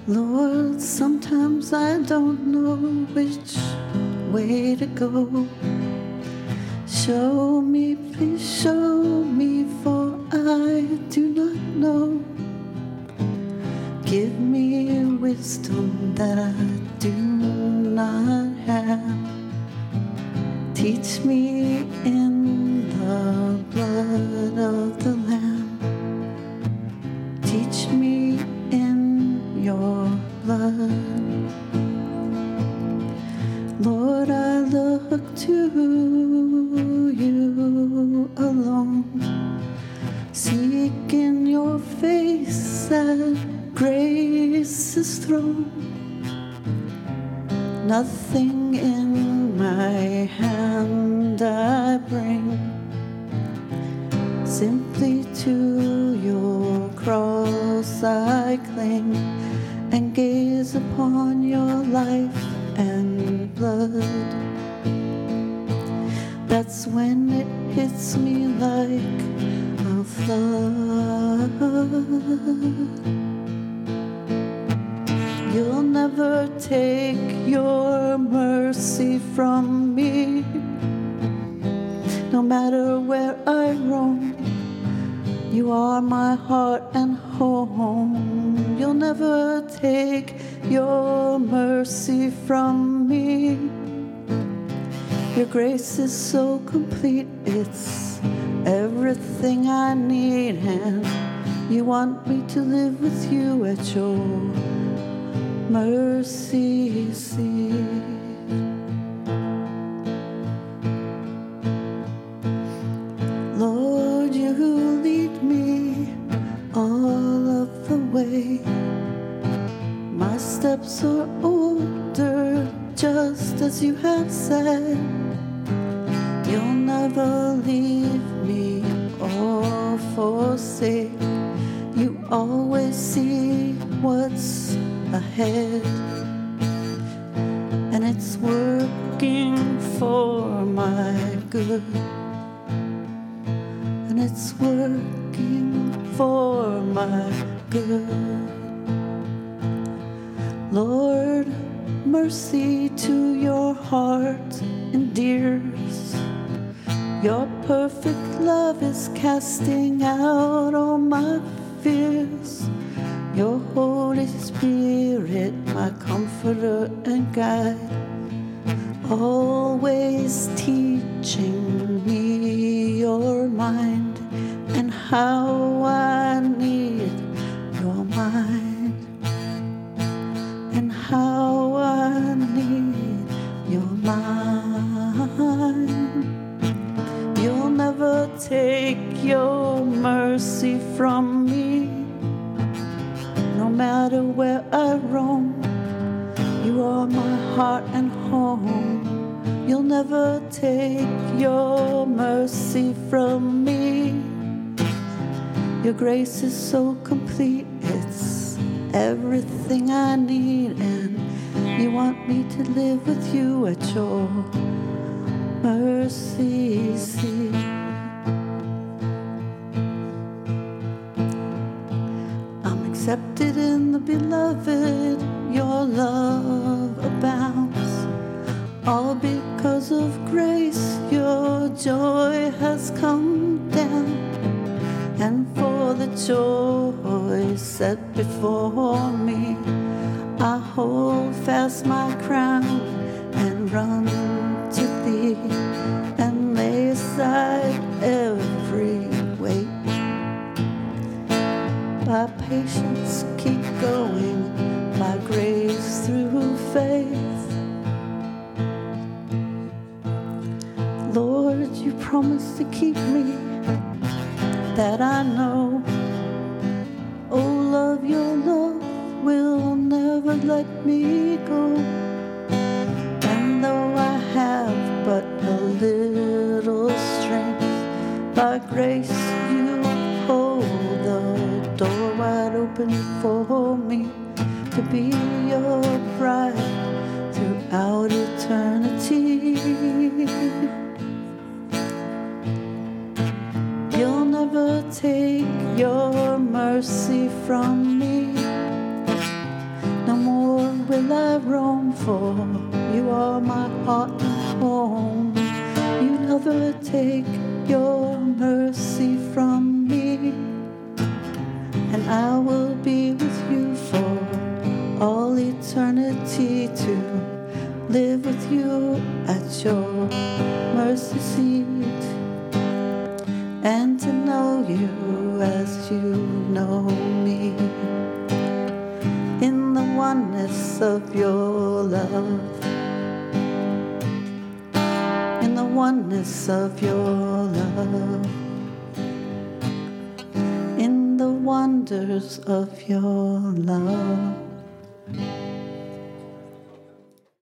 Lord, sometimes I don't know which way to go. Show me, please show me, for I do not know. Give me wisdom that I do not have. Teach me in the blood of the Lamb. Teach me in your blood. Lord, I look to you alone, seek in your face at grace's throne. Nothing in my hand I bring, simply to your cross I cling and gaze upon your life and blood. That's when it hits me like a flood. You'll never take your mercy from me, no matter where I roam. You are my heart and home. You'll never take your mercy from me. Your grace is so complete, it's everything I need, and you want me to live with you at your mercy seat. Lord, you lead me all of the way. My steps are ordered just as you have said. You'll never leave me or forsake. You always see what's ahead, and it's working for my good, and it's working for my good. Lord, mercy to your heart endears. Your perfect love is casting out all my fears. Your Holy Spirit, my comforter and guide, always teaching me your mind and how I need your mind, and how I need your mind. You'll never take your mercy from me, no matter where I roam. You are my heart and home. You'll never take your mercy from me. Your grace is so complete, it's everything I need, and you want me to live with you at your mercy seat. I'm accepted in the beloved, your love abounds. All because of grace, your joy has come down. And for the joy set before me, I hold fast my crown and run to thee, and lay aside every weight. By patience keep going, by grace through faith. Lord, you promised to keep me, that I know. Oh, love, your love will never let me go. And though I have but a little strength, by grace you hold the door wide open for me to be your bride throughout eternity. You'll never take your mercy from me, I roam for. You are my heart and home. You never take your mercy from me, and I will be with you for all eternity, to live with you at your mercy seat, and to know you as you know me, in the oneness of your love, in the oneness of your love, in the wonders of your love.